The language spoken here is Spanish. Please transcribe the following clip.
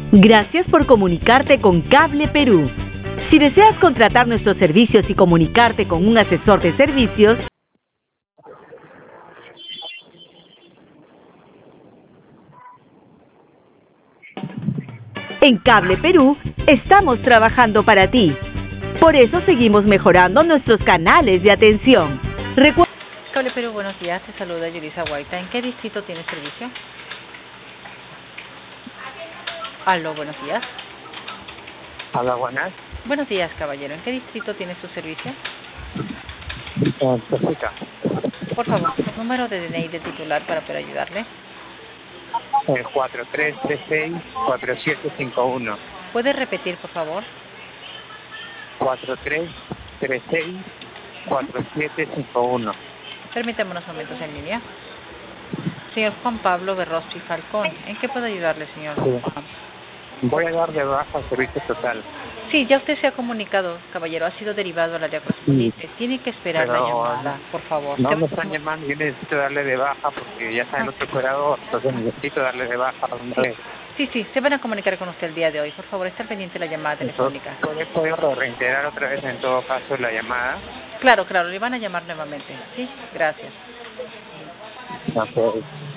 Gracias por comunicarte con Cable Perú. Si deseas contratar nuestros servicios y comunicarte con un asesor de servicios, en Cable Perú estamos trabajando para ti. Por eso seguimos mejorando nuestros canales de atención. Cable Perú, buenos días. Te saluda Yulisa Guaita. ¿En qué distrito tienes servicio? Aló, buenos días. Hola, buenas. Buenos días, caballero. ¿En qué distrito tienes tu servicio? Perfecto. Por favor, su número de DNI de titular para poder ayudarle. 4336-4751. ¿Puede repetir, por favor? 4336-4751. Permítame unos momentos en línea. Señor Juan Pablo Berrospi Falcón, ¿en qué puedo ayudarle, señor? Sí. Voy a dar de baja al servicio total. Sí, ya usted se ha comunicado, caballero. Ha sido derivado al área correspondiente. Sí. Tiene que esperar la llamada, por favor. No me están llamando, yo necesito darle de baja porque ya está en otro operador, entonces necesito darle de baja una vez. Sí, se van a comunicar con usted el día de hoy. Por favor, estar pendiente de la llamada telefónica. ¿Puedo reiterar otra vez en todo caso la llamada? Claro, le van a llamar nuevamente. Sí, gracias. Okay.